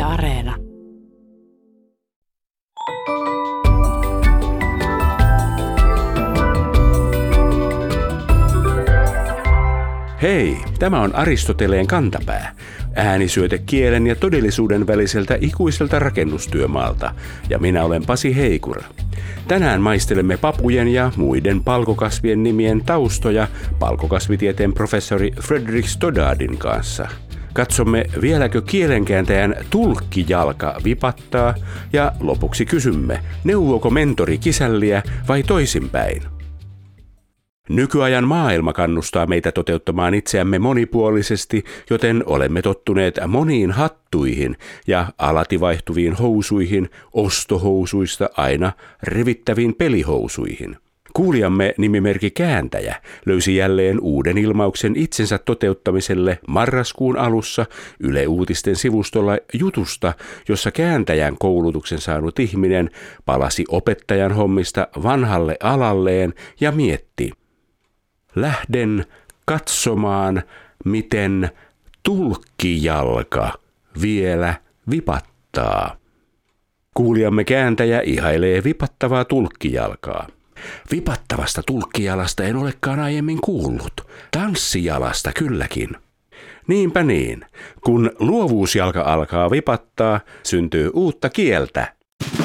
Areena. Hei, tämä on Aristoteleen kantapää. Äänisyöte kielen ja todellisuuden väliseltä ikuiselta rakennustyömaalta. Ja minä olen Pasi Heikura. Tänään maistelemme papujen ja muiden palkokasvien nimien taustoja palkokasvitieteen professori Fredrik Stoddardin kanssa. Katsomme, vieläkö kielenkääntäjän tulkkijalka vipattaa ja lopuksi kysymme, neuvooko mentori kisälliä vai toisinpäin. Nykyajan maailma kannustaa meitä toteuttamaan itseämme monipuolisesti, joten olemme tottuneet moniin hattuihin ja alati vaihtuviin housuihin, ostohousuista aina revittäviin pelihousuihin. Kuulijamme nimimerkki Kääntäjä löysi jälleen uuden ilmauksen itsensä toteuttamiselle marraskuun alussa Yle Uutisten sivustolla jutusta, jossa kääntäjän koulutuksen saanut ihminen palasi opettajan hommista vanhalle alalleen ja mietti. Lähden katsomaan, miten tulkkijalka vielä vipattaa. Kuulijamme Kääntäjä ihailee vipattavaa tulkkijalkaa. Vipattavasta tulkkijalasta en olekaan aiemmin kuullut. Tanssijalasta kylläkin. Niinpä niin. Kun luovuusjalka alkaa vipattaa, syntyy uutta kieltä.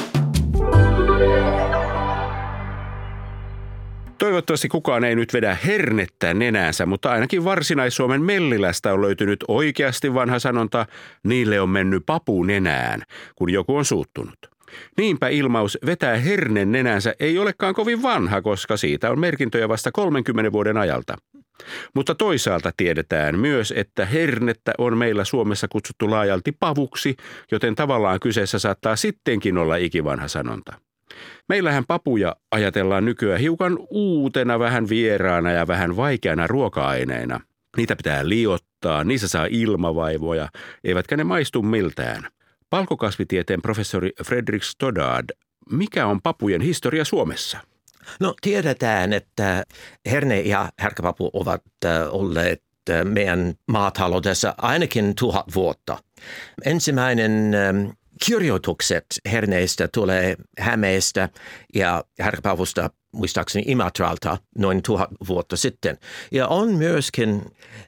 Toivottavasti kukaan ei nyt vedä hernettä nenäänsä, mutta ainakin Varsinais-Suomen Mellilästä on löytynyt oikeasti vanha sanonta, niille on mennyt papu nenään, kun joku on suuttunut. Niinpä ilmaus vetää hernen nenänsä ei olekaan kovin vanha, koska siitä on merkintöjä vasta 30 vuoden ajalta. Mutta toisaalta tiedetään myös, että hernettä on meillä Suomessa kutsuttu laajalti pavuksi, joten tavallaan kyseessä saattaa sittenkin olla ikivanha sanonta. Meillähän papuja ajatellaan nykyään hiukan uutena, vähän vieraana ja vähän vaikeana ruoka-aineena. Niitä pitää liottaa, niissä saa ilmavaivoja, eivätkä ne maistu miltään. Palkokasvitieteen professori Fredrik Stoddard, mikä on papujen historia Suomessa? No tiedetään, että herne ja härkäpapu ovat olleet meidän maataloudessa ainakin 1000 vuotta. Ensimmäinen kirjoitukset herneistä tulee Hämeestä ja härkäpavusta muistaakseni Imatralta noin 1000 vuotta sitten. Ja on myöskin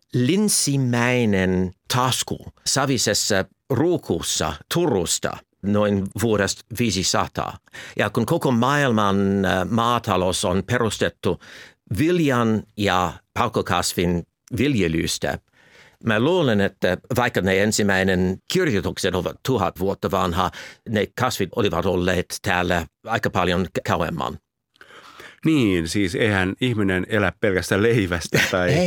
linssimäinen tasku Savisessa Ruukussa Turusta noin vuodesta 500. Ja kun koko maailman maatalous on perustettu viljan ja palkokasvin viljelystä, mä luulen, että vaikka ne ensimmäinen kirjoitukset ovat 1000 vuotta vanha, ne kasvit olivat olleet täällä aika paljon kauemman. Niin, siis eihän ihminen elä pelkästään leivästä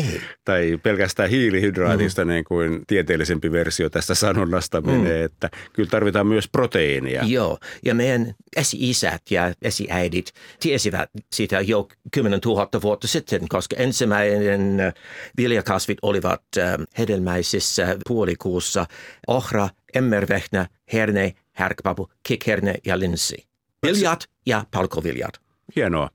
tai pelkästään hiilihydraatista, niin kuin tieteellisempi versio tästä sanonnasta menee, että kyllä tarvitaan myös proteiinia. Joo, ja meidän esi-isät ja esi-äidit tiesivät sitä jo 10 000 vuotta sitten, koska ensimmäinen viljakasvit olivat hedelmäisissä puolikuussa ohra, emmervehnä, herne, härkäpapu, kikherne ja linssi. Viljat ja palkoviljat. Hienoa.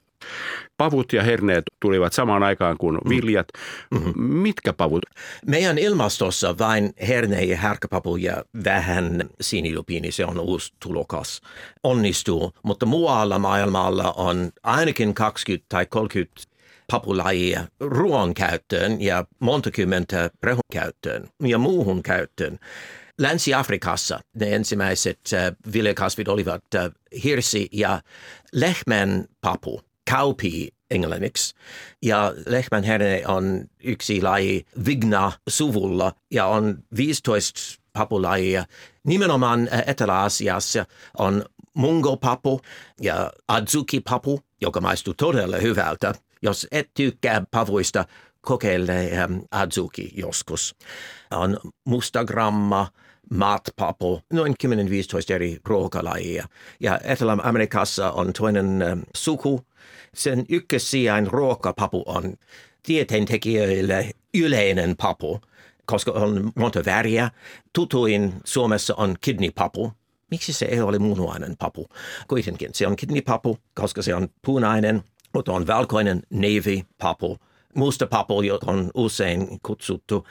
Pavut ja herneet tulivat samaan aikaan kuin viljat. Mitkä pavut? Meidän ilmastossa vain herne ja härkäpapu ja vähän sinilupiini, se on uusi tulokas, onnistuu. Mutta muualla maailmalla on ainakin 20 tai 30 papulajia ruoan käyttöön ja monta kymmentä rehun käyttöön ja muuhun käyttöön. Länsi-Afrikassa ne ensimmäiset viljakasvit olivat hirsi ja lehmän papu, cowpea englanniksi. Ja lehmän herne on yksi laji Vigna-suvulla ja on 15 papulajia. Nimenomaan Etelä-Asiassa on mungopapu ja adzuki-papu, joka maistuu todella hyvältä. Jos et tykkää pavuista, kokeile adzuki joskus. On mustagramma, matpapu, noin 10-15 eri ruokalajia. Ja Etelä-Amerikassa on toinen suku. Sen ykkössijain ruokapapu on tieteentekijöille yleinen papu, koska on monta väriä. Tutuin Suomessa on kidneypapu. Miksi se ei ole munuainen papu? Kuitenkin se on kidneypapu, koska se on punainen, mutta on valkoinen navy-papu. Musta papu, joka on usein kutsuttu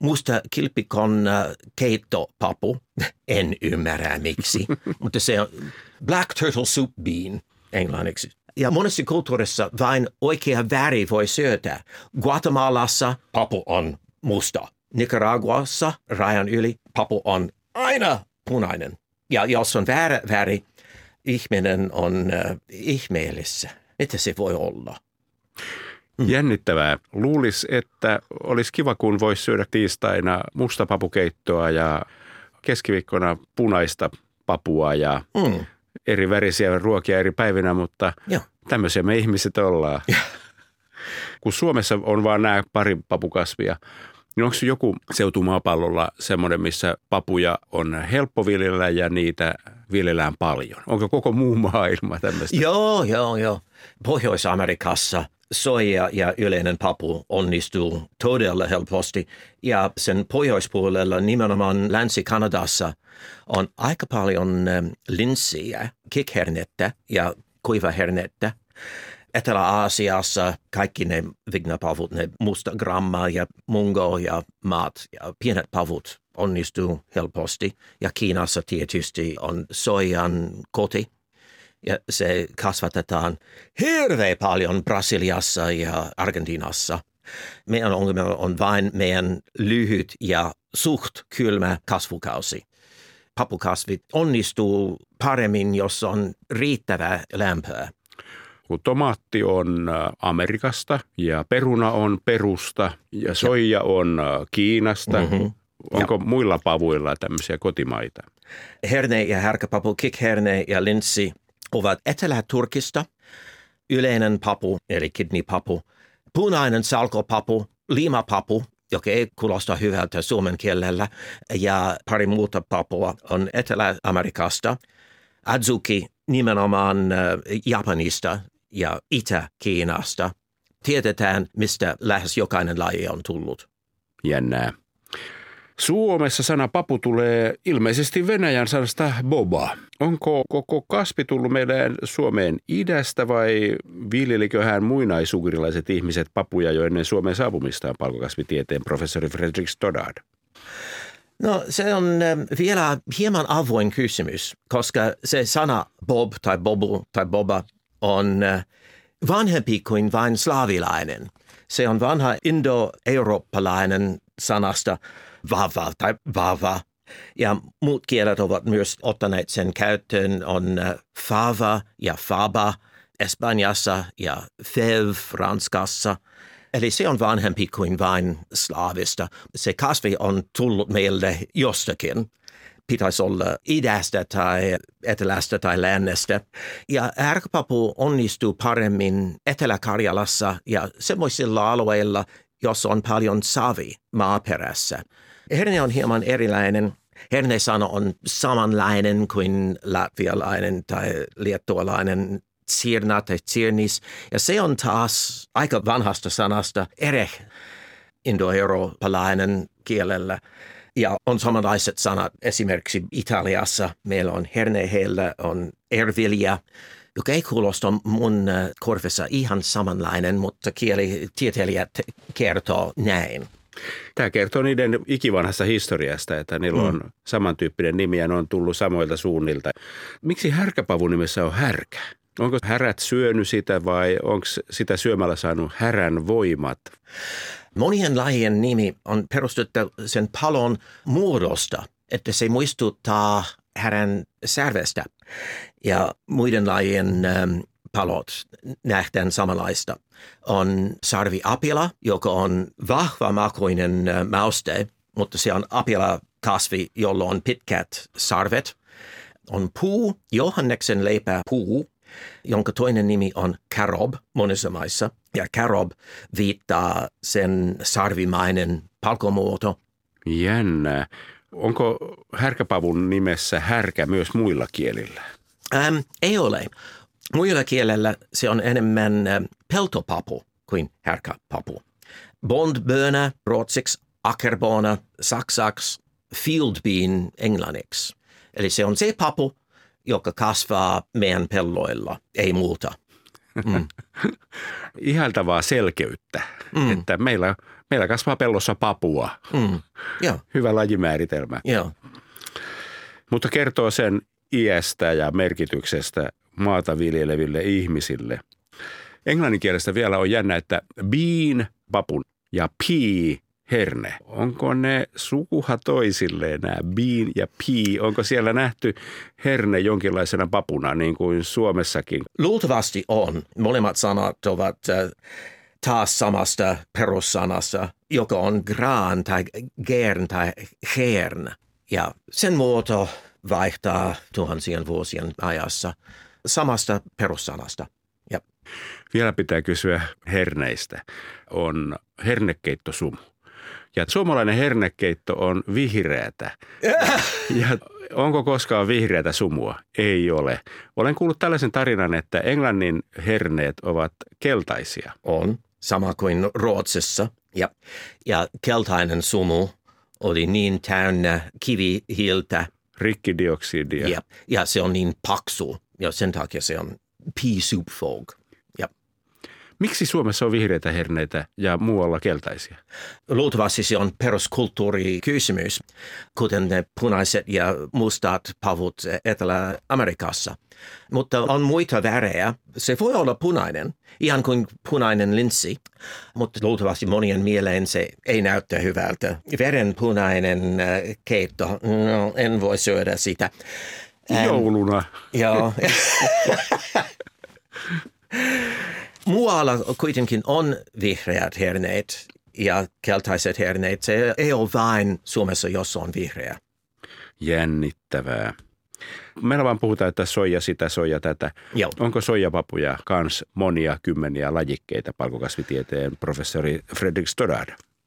musta kilpikon keittopapu. En ymmärrä miksi, mutta se on black turtle soup bean englanniksi. Ja monessa kulttuurissa vain oikea väri voi syötä. Guatemalassa papu on musta. Nicaraguassa rajan yli papu on aina punainen. Ja jos on väärä väri, ihminen on ihmeellissä. Mitä se voi olla? Jännittävää. Luulisi, että olisi kiva, kun voisi syödä tiistaina musta papukeittoa ja keskiviikkona punaista papua ja eri värisiä ruokia eri päivinä, mutta tämmöisiä me ihmiset ollaan. Kun Suomessa on vaan nämä pari papukasvia, niin onko joku seutu maapallolla semmoinen, missä papuja on helppo viljellä ja niitä viljellään paljon? Onko koko muu maailma tämmöistä? Joo. Pohjois-Amerikassa soija ja yleinen papu onnistuu todella helposti. Ja sen pohjoispuolella, nimenomaan Länsi-Kanadassa, on aika paljon linssiä, kikhernettä ja kuivahernettä. Etelä-Aasiassa kaikki ne vignapavut, ne musta gramma ja mungo ja maat ja pienet pavut onnistuu helposti. Ja Kiinassa tietysti on soijan koti. Ja se kasvatetaan hirveän paljon Brasiliassa ja Argentiinassa. Meidän ongelma on vain meidän lyhyt ja suht kylmä kasvukausi. Papukasvit onnistuu paremmin, jos on riittävää lämpöä. Kun tomaatti on Amerikasta ja peruna on Perusta ja soija on Kiinasta. Onko muilla pavuilla tämmöisiä kotimaita? Herne ja härkäpapu, kikherne ja linssi ovat Etelä-Turkista. Yleinen papu, eli kidneypapu, punainen salkopapu, liimapapu, joka ei kuulosta hyvältä suomen kielellä, ja pari muuta papua on Etelä-Amerikasta. Adzuki nimenomaan Japanista ja Itä-Kiinasta. Tiedetään, mistä lähes jokainen laji on tullut. Jännää. Suomessa sana papu tulee ilmeisesti venäjän sanasta boba. Onko koko kasvi tullut meidän Suomeen idästä vai viljeliköhän muinaisuurilaiset ihmiset papuja jo ennen Suomeen saapumistaan, palkokasvitieteen professori Fredrik Stoddard? No se on vielä hieman avoin kysymys, koska se sana bob tai bobu tai boba on vanhempi kuin vain slaavilainen. Se on vanha indo-eurooppalainen sanasta vava tai vava. Ja muut kielet ovat myös ottaneet sen käyttöön, on fava ja faba Espanjassa ja fev Ranskassa. Eli se on vanhempi kuin vain slaavista. Se kasvi on tullut meille jostakin. Pitäisi olla idästä tai etelästä tai lännestä. Ja härkäpapu onnistuu paremmin Etelä-Karjalassa ja semmoisilla alueilla, jos on paljon savi maaperässä. Herne on hieman erilainen. Herne-sana on samanlainen kuin latvialainen tai liettualainen tsirna tai tsirnis. Ja se on taas aika vanhasta sanasta ereh indoeurooppalainen kielellä. Ja on samanlaiset sanat esimerkiksi Italiassa. Meillä on herne, heillä on ervilja, joka ei kuulosta mun korvissa ihan samanlainen, mutta kielitieteilijät kertoo näin. Tämä kertoo niiden ikivanhasta historiasta, että niillä on samantyyppinen nimi ja ne on tullut samoilta suunnilta. Miksi härkäpavun nimessä on härkä? Onko härät syönyt sitä vai onko sitä syömällä saanut härän voimat? Monien lajien nimi on perustettu sen palon muodosta, että se muistuttaa härän särvestä. Ja muiden lajien palot nähdään samanlaista. On sarviapila, joka on vahva makuinen mauste, mutta se on apilakasvi, jolla on pitkät sarvet. On puu, Johanneksen leipäpuu, jonka toinen nimi on carob monissa maissa. Ja carob viittaa sen sarvimainen palkomuoto. Jännää. Onko härkäpavun nimessä härkä myös muilla kielillä? Ei ole. Muilla kielellä se on enemmän peltopapu kuin härkäpapu. Bondbönä ruotsiksi, ackerbona saksaksi, field bean englanniksi. Eli se on se papu, joka kasvaa meidän pelloilla, ei muuta. Ihaltavaa selkeyttä, että meillä Meillä kasvaa pellossa papua. Joo. Hyvä lajimääritelmä. Joo. Mutta kertoo sen iästä ja merkityksestä maata viljeleville ihmisille. Englannin kielestä vielä on jännä, että bean, papun, ja pea, herne. Onko ne sukuha toisilleen nämä bean ja pea? Onko siellä nähty herne jonkinlaisena papuna niin kuin Suomessakin? Luultavasti on. Molemmat sanat ovat taas samasta perussanasta, joka on graan tai gern tai hern. Ja sen muoto vaihtaa tuhansien vuosien ajassa samasta perussanasta. Ja. Vielä pitää kysyä herneistä. On hernekeittosumu. Ja suomalainen hernekeitto on vihreätä. Ja onko koskaan vihreätä sumua? Ei ole. Olen kuullut tällaisen tarinan, että Englannin herneet ovat keltaisia. On, sama kuin Ruotsissa. Ja keltainen sumu oli niin täynnä kivihiiltä. Rikkidioksidia. Ja se on niin paksu, ja sen takia se on pea soup fog. Miksi Suomessa on vihreitä herneitä ja muualla keltaisia? Luultavasti se on peruskulttuurikysymys, kuten ne punaiset ja mustat pavut Etelä-Amerikassa. Mutta on muita värejä. Se voi olla punainen, ihan kuin punainen linssi, mutta luultavasti monien mieleen se ei näytä hyvältä. Verenpunainen keitto, no, en voi syödä sitä. Jouluna. Joo. Muualla kuitenkin on vihreät herneet ja keltaiset herneet. Se ei ole vain Suomessa, jos on vihreä. Jännittävää. Meillä vaan puhutaan, että soija sitä, soija tätä. Joo. Onko soijapapuja kans monia kymmeniä lajikkeita, palkokasvitieteen professori Fredrik Stoddard?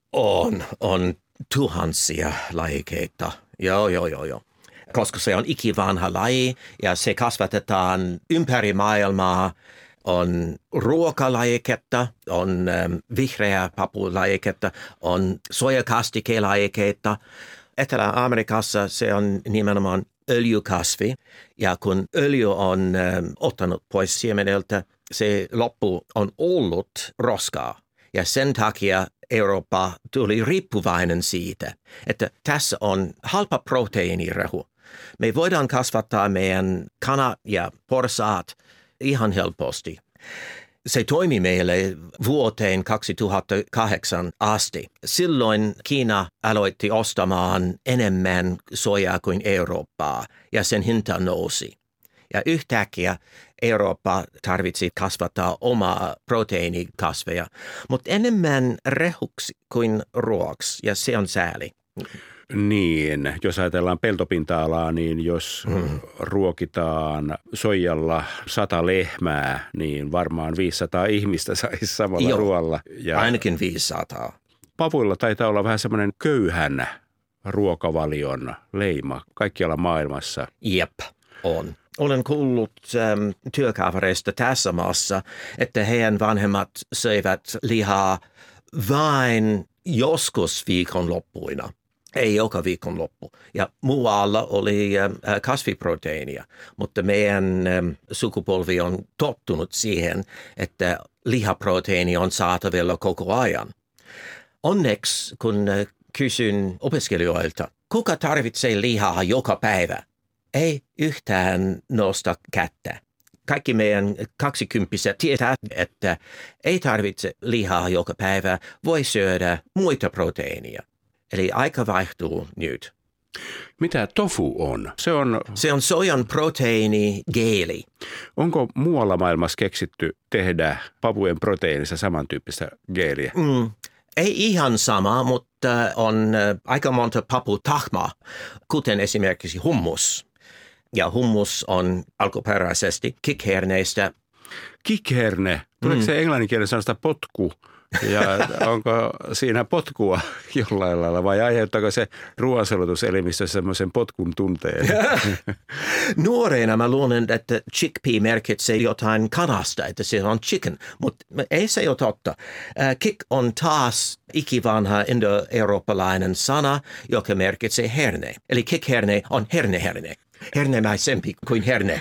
On tuhansia lajikkeita. Joo. Koska se on ikivanha laji ja se kasvatetaan ympäri maailmaa. On ruokalajiketta, on vihreä papulajiketta, on sojakastikkelajiketta. Etelä-Amerikassa se on nimenomaan öljykasvi. Ja kun öljy on ottanut pois siemeneltä, se loppu on ollut roskaa. Ja sen takia Eurooppa tuli riippuvainen siitä, että tässä on halpa proteiinirehu. Me voidaan kasvattaa meidän kanat ja porsaat ihan helposti. Se toimi meille vuoteen 2008 asti. Silloin Kiina aloitti ostamaan enemmän soijaa kuin Eurooppaa ja sen hinta nousi. Ja yhtäkkiä Eurooppa tarvitsi kasvattaa omaa proteiinikasveja, mutta enemmän rehuksi kuin ruoaksi ja se on sääli. Niin, jos ajatellaan peltopinta-alaa, niin jos ruokitaan soijalla 100 lehmää, niin varmaan 500 ihmistä saisi samalla ruoalla. Ja ainakin 500. Pavuilla taitaa olla vähän semmoinen köyhän ruokavalion leima kaikkialla maailmassa. Jep, on. Olen kuullut työkavereista tässä maassa, että heidän vanhemmat söivät lihaa vain joskus viikonloppuina. Ei joka viikonloppu. Ja muualla oli kasviproteiinia, mutta meidän sukupolvi on tottunut siihen, että lihaproteiini on saatavilla koko ajan. Onneksi, kun kysyn opiskelijoilta, kuka tarvitsee lihaa joka päivä? Ei yhtään nosta kättä. Kaikki meidän 20-vuotiaat tietää, että ei tarvitse lihaa joka päivä, voi syödä muita proteiinia. Eli aika vaihtuu nyt. Mitä tofu on? Se on sojan proteiinigeeli. Onko muualla maailmassa keksitty tehdä pavujen proteiinissa samantyyppistä geeliä? Ei ihan sama, mutta on aika monta paputahmaa, kuten esimerkiksi hummus. Ja hummus on alkuperäisesti kikherneistä. Kikherne? Tuleeko se englanninkielinen sanasta potku? Ja onko siinä potkua jollain lailla vai aiheuttaako se ruoansulutuselimistössä semmoisen potkun tunteen? Nuoreena mä luulen, että chickpea merkitsee jotain kanasta, että se on chicken, mutta ei se ole totta. Kick on taas ikivanha indo-eurooppalainen sana, joka merkitsee herne. Eli kickherne on herne. Hernemäisempi kuin herne.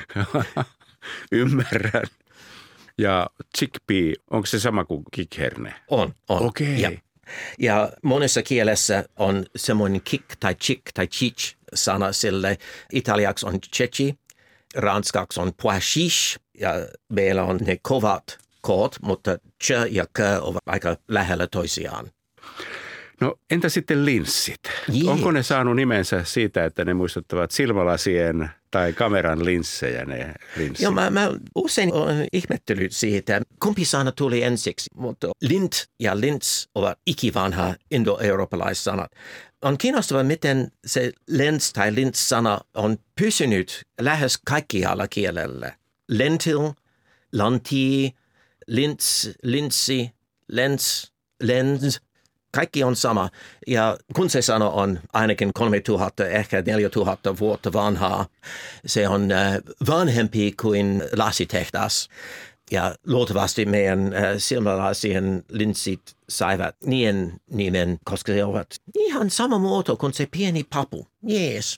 Ymmärrän. Ja chickpea, onko se sama kuin kikherne? On. Okei. Ja monessa kielessä on semmoinen kick tai chick tai chich sana sille. Italiaksi on ceci, ranskaksi on pois ja meillä on ne kovat koot, mutta ch ja k ovat aika lähellä toisiaan. No entä sitten linssit? Jees. Onko ne saanut nimensä siitä, että ne muistuttavat silmälasien tai kameran linssejä ne linssit? Joo, mä usein olen ihmetellyt siitä, kumpi sana tuli ensiksi, mutta lint ja lins ovat ikivanha indo-eurooppalaissanat. On kiinnostavaa, miten se lens tai lins-sana on pysynyt lähes kaikkialla kielellä. Lentil, lantii, lins, linssi, lens, lens. Kaikki on sama. Ja kun se sana on ainakin 3000, ehkä 4000 vuotta vanhaa, se on vanhempi kuin lasitehdas. Ja luultavasti meidän silmälasien linssit saivat niin nimen, koska se ovat ihan sama muoto kuin se pieni papu. Jees.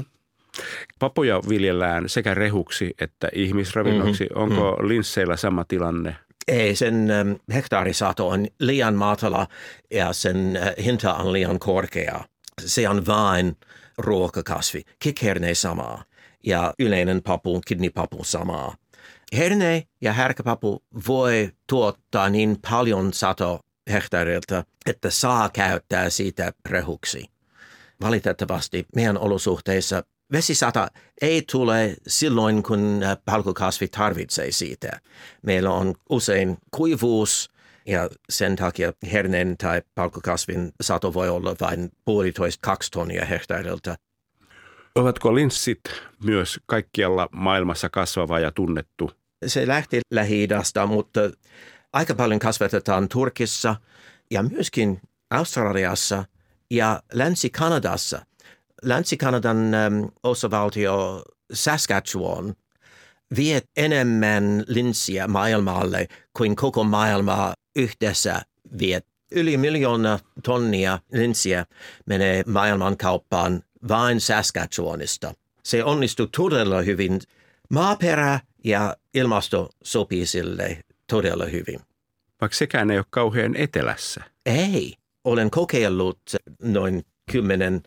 Papuja viljellään sekä rehuksi että ihmisravinnoksi. Onko linsseillä sama tilanne? Ei, sen hehtaarisato on liian matala ja sen hinta on liian korkea. Se on vain ruokakasvi. Kikherne samaa ja yleinen papu, kidneypapu samaa. Herne ja härkäpapu voi tuottaa niin paljon satohehtaarilta, että saa käyttää siitä rehuksi. Valitettavasti meidän olosuhteissa vesisata ei tule silloin, kun palkokasvi tarvitsee siitä. Meillä on usein kuivuus ja sen takia herneen tai palkokasvin sato voi olla vain 1,5–2 tonnia hehtaarilta. Ovatko linssit myös kaikkialla maailmassa kasvava ja tunnettu? Se lähti Lähi-idästä, mutta aika paljon kasvatetaan Turkissa ja myöskin Australiassa ja Länsi-Kanadassa. Länsi-Kanadan osavaltio Saskatchewan vie enemmän linssiä maailmalle kuin koko maailma yhdessä vie. Yli 1 miljoona tonnia linssiä menee maailmankauppaan vain Saskatchewanista. Se onnistuu todella hyvin. Maaperä ja ilmasto sopii sille todella hyvin. Vaikka sekään ei ole kauhean etelässä. Ei. Olen kokeillut noin 10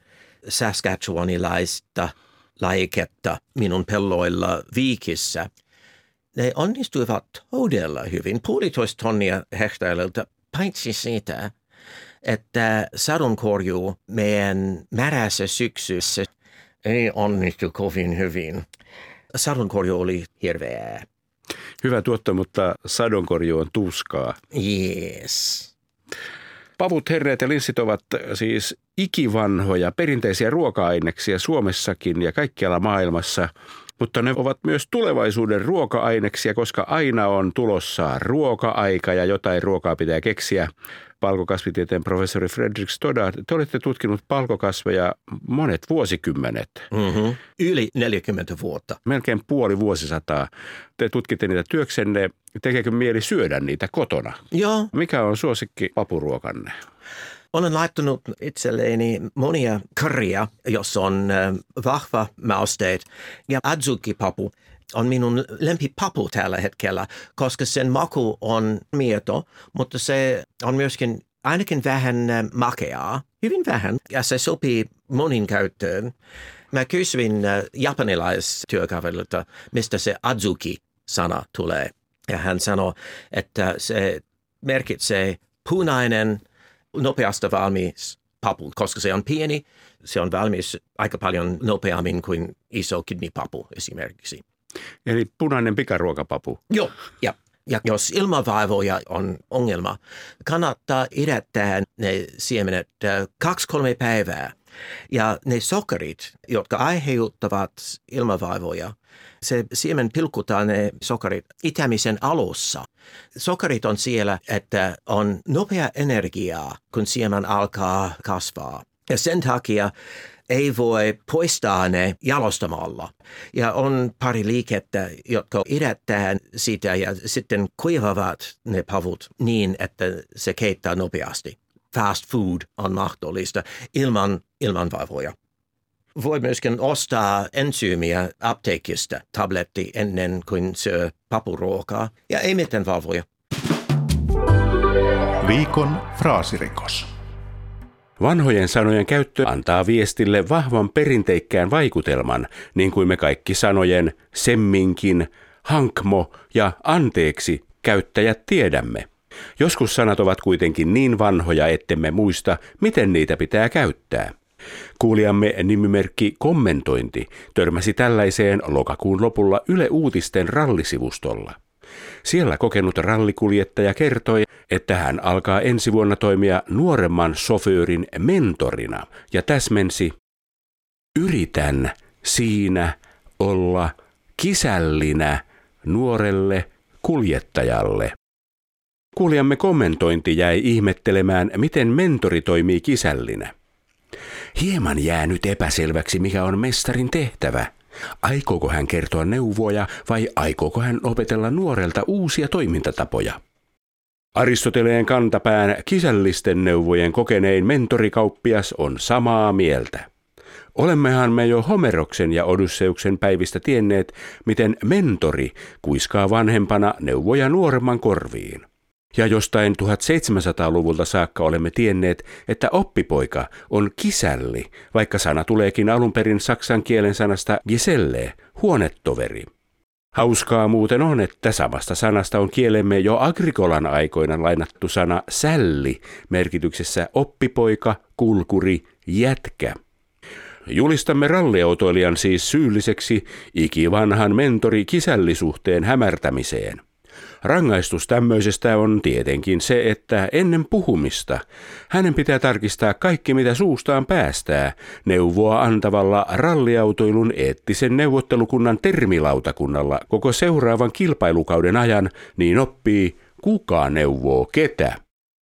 saskatchewanilaista lajiketta minun pelloilla Viikissä. Ne onnistuivat todella hyvin, 1,5 tonnia hehtaarilta, paitsi siitä, että sadonkorjuu meidän märässä syksyssä ei onnistu kovin hyvin. Sadonkorjuu oli hirveää. Hyvä tuotto, mutta sadonkorjuu on tuskaa. Yes. Pavut, herneet ja linssit ovat siis ikivanhoja perinteisiä ruoka-aineksia Suomessakin ja kaikkialla maailmassa, mutta ne ovat myös tulevaisuuden ruoka-aineksia, koska aina on tulossa ruoka-aika ja jotain ruokaa pitää keksiä. Palkokasvitieteen professori Fredrik Stoddard, te olette tutkinut palkokasveja monet vuosikymmenet. Yli 40 vuotta. Melkein puoli vuosisataa. Te tutkitte niitä työksenne. Tekeekö mieli syödä niitä kotona? Joo. Mikä on suosikki papuruokanne? Olen laittanut itselleni monia curryja, jossa on vahva mausteet. Ja adzuki-papu on minun lempipapu tällä hetkellä, koska sen maku on mieto, mutta se on myöskin ainakin vähän makeaa, hyvin vähän, ja se sopii monin käyttöön. Mä kysyin japanilaistyökaverilta, mistä se adzuki-sana tulee, ja hän sanoi, että se merkitsee punainen, nopeasti valmis papu, koska se on pieni, se on valmis aika paljon nopeammin kuin iso kidneypapu esimerkiksi. Eli punainen pikaruokapapu. Joo, ja jos ilmavaivoja on ongelma, kannattaa idättää ne siemenet 2-3 päivää. Ja ne sokerit, jotka aiheuttavat ilmavaivoja, se siemen pilkutaan ne sokerit itämisen alussa. Sokerit on siellä, että on nopea energiaa, kun siemen alkaa kasvaa. Ja sen takia ei voi poistaa ne jalostamalla. Ja on pari liikettä, jotka idättää sitä ja sitten kuivavat ne pavut niin, että se keittää nopeasti. Fast food on mahdollista ilman vaivoja. Voi myöskin ostaa ensyymiä apteekista tabletti ennen kuin syö papuruokaa ja ei mitään vaivoja. Viikon fraasirikos. Vanhojen sanojen käyttö antaa viestille vahvan perinteikkään vaikutelman, niin kuin me kaikki sanojen semminkin, hankmo ja anteeksi käyttäjät tiedämme. Joskus sanat ovat kuitenkin niin vanhoja, ettemme muista, miten niitä pitää käyttää. Kuulijamme nimimerkki Kommentointi törmäsi tällaiseen lokakuun lopulla Yle Uutisten rallisivustolla. Siellä kokenut rallikuljettaja kertoi, että hän alkaa ensi vuonna toimia nuoremman soföörin mentorina ja täsmensi: yritän siinä olla kisällinä nuorelle kuljettajalle. Kuulijamme Kommentointi jäi ihmettelemään, miten mentori toimii kisällinä. Hieman jää nyt epäselväksi, mikä on mestarin tehtävä. Aikooko hän kertoa neuvoja vai aikooko hän opetella nuorelta uusia toimintatapoja? Aristoteleen kantapään kisällisten neuvojen kokenein mentorikauppias on samaa mieltä. Olemmehan me jo Homeroksen ja Odysseuksen päivistä tienneet, miten mentori kuiskaa vanhempana neuvoja nuoremman korviin. Ja jostain 1700-luvulta saakka olemme tienneet, että oppipoika on kisälli, vaikka sana tuleekin alun perin saksan kielen sanasta Geselle, huonetoveri. Hauskaa muuten on, että samasta sanasta on kielemme jo Agrikolan aikoina lainattu sana sälli, merkityksessä oppipoika, kulkuri, jätkä. Julistamme ralliautoilijan siis syylliseksi ikivanhan mentori-kisällisuhteen hämärtämiseen. Rangaistus tämmöisestä on tietenkin se, että ennen puhumista hänen pitää tarkistaa kaikki, mitä suustaan päästää, neuvoa antavalla ralliautoilun eettisen neuvottelukunnan termilautakunnalla koko seuraavan kilpailukauden ajan, niin oppii, kuka neuvoo ketä.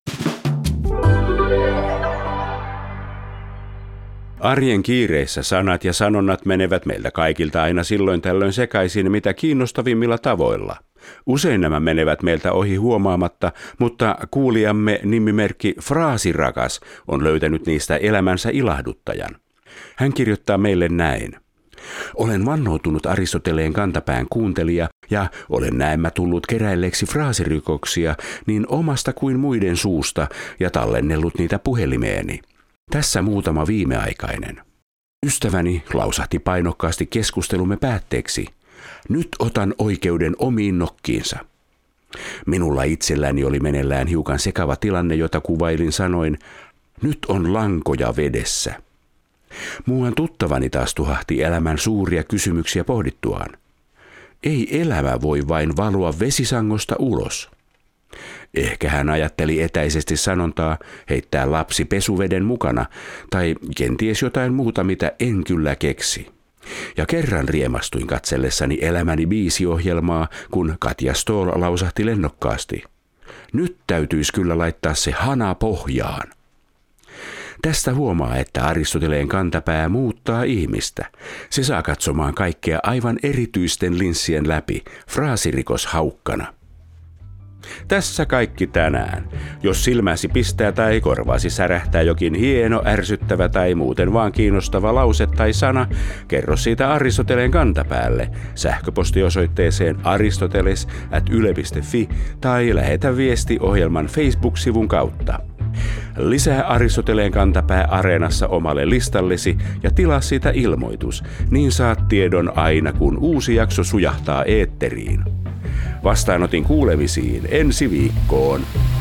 Arjen kiireissä sanat ja sanonnat menevät meiltä kaikilta aina silloin tällöin sekaisin mitä kiinnostavimmilla tavoilla. Usein nämä menevät meiltä ohi huomaamatta, mutta kuulijamme nimimerkki Fraasirakas on löytänyt niistä elämänsä ilahduttajan. Hän kirjoittaa meille näin. Olen vannoutunut Aristoteleen kantapään kuuntelija ja olen näemmä tullut keräilleeksi fraasirikoksia niin omasta kuin muiden suusta ja tallennellut niitä puhelimeeni. Tässä muutama viimeaikainen. Ystäväni lausahti painokkaasti keskustelumme päätteeksi. Nyt otan oikeuden omiin nokkiinsa. Minulla itselläni oli meneillään hiukan sekava tilanne, jota kuvailin sanoin, nyt on lankoja vedessä. Muuan tuttavani taas tuhahti elämän suuria kysymyksiä pohdittuaan. Ei elämä voi vain valua vesisangosta ulos. Ehkä hän ajatteli etäisesti sanontaa heittää lapsi pesuveden mukana tai kenties jotain muuta, mitä en kyllä keksi. Ja kerran riemastuin katsellessani elämäni biisiohjelmaa, kun Katja Stoll lausahti lennokkaasti. Nyt täytyisi kyllä laittaa se hana pohjaan. Tästä huomaa, että Aristoteleen kantapää muuttaa ihmistä. Se saa katsomaan kaikkea aivan erityisten linssien läpi, fraasirikos haukkana. Tässä kaikki tänään. Jos silmäsi pistää tai korvaasi särähtää jokin hieno, ärsyttävä tai muuten vaan kiinnostava lause tai sana, kerro siitä Aristoteleen kantapäälle sähköpostiosoitteeseen aristoteles@yle.fi tai lähetä viesti ohjelman Facebook-sivun kautta. Lisää Aristoteleen kantapää Areenassa omalle listallesi ja tilaa siitä ilmoitus, niin saat tiedon aina kun uusi jakso sujahtaa eetteriin. Vastaanotin kuulemisiin ensi viikkoon.